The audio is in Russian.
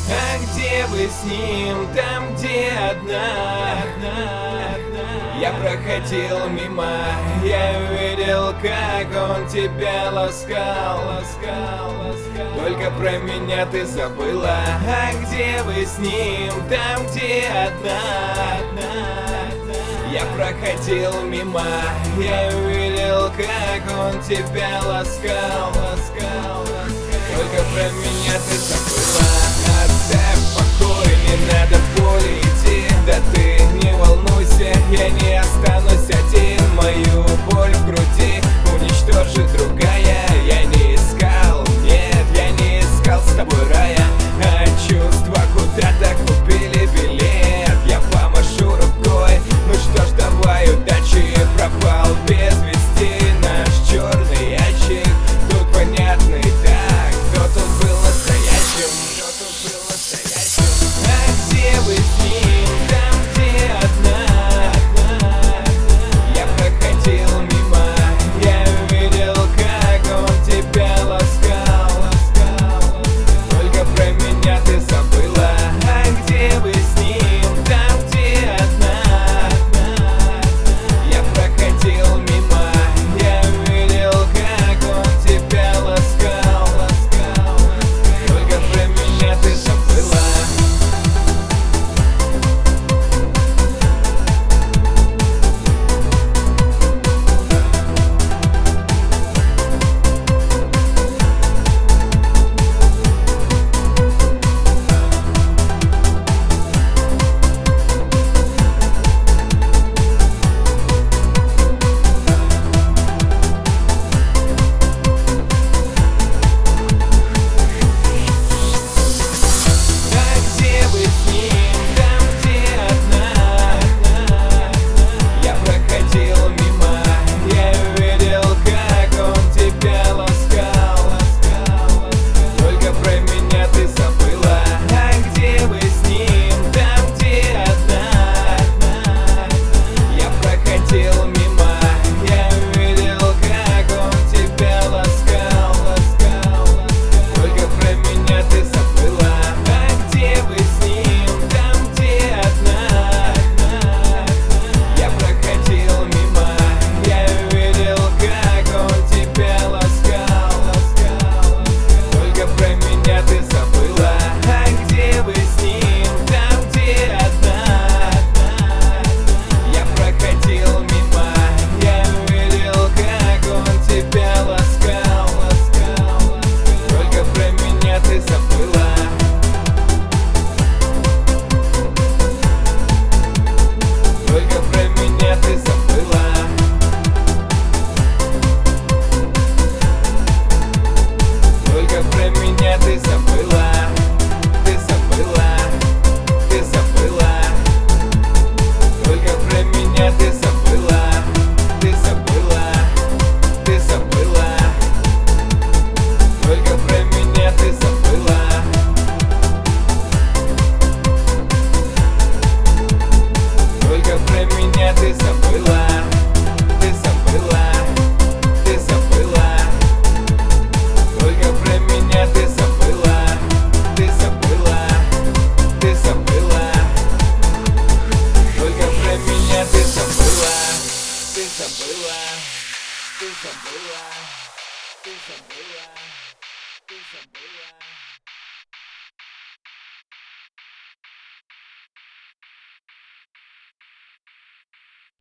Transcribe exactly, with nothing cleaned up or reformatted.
А где вы с ним, там где одна? Я проходил мимо, я видел, как он тебя ласкал, ласкал, ласкал. Только про меня ты забыла. А где вы с ним, там где одна? Я проходил мимо, я видел, как он тебя ласкал, ласкал, ласкал. Только про меня ты забыла. Оставь в покое, не надо в поле идти. Да ты не волнуйся, я не останусь один. Мою боль в груди уничтожит другая. Я не искал, нет, я не искал с тобой рая, а чувства куда-то купили билет. Я помашу рукой, ну что ж, давай удачи. Пропал без вести наш черный ящик. Тут понятный так, кто тут был настоящим, кто тут был настоящим. А где вы с ним, там где одна? Я проходил мимо, я видел, как он тебя ласкал, ласкал. Только про меня ты забыла. А где вы с ним, там где одна? Я проходил мимо, я видел, как он тебя ласкал, ласкал. Только про меня ты забыла. А где вы с ним, там где одна? Я проходил мимо, я видел, как он тебя ласкал, ласкал. Только про меня ты забыла. А где вы с ним, там где одна? Я проходил мимо, я видел, как он тебя ласкал, ласкал. Только про меня ты забыла. А где вы с ним, там где одна? Я проходил мимо, я видел, как он тебя ласкал, ласкал. Только про меня ты забыла. А где вы с ним, там где одна? Я проходил мимо, я видел, как он тебя ласкал, ласкал. Только про меня ты забыла. Только про меня ты забыла. Только про меня ты забыла. Ты забыла, ты забыла. Только про меня ты забыла. Ты забыла, ты забыла. Только про меня ты забыла.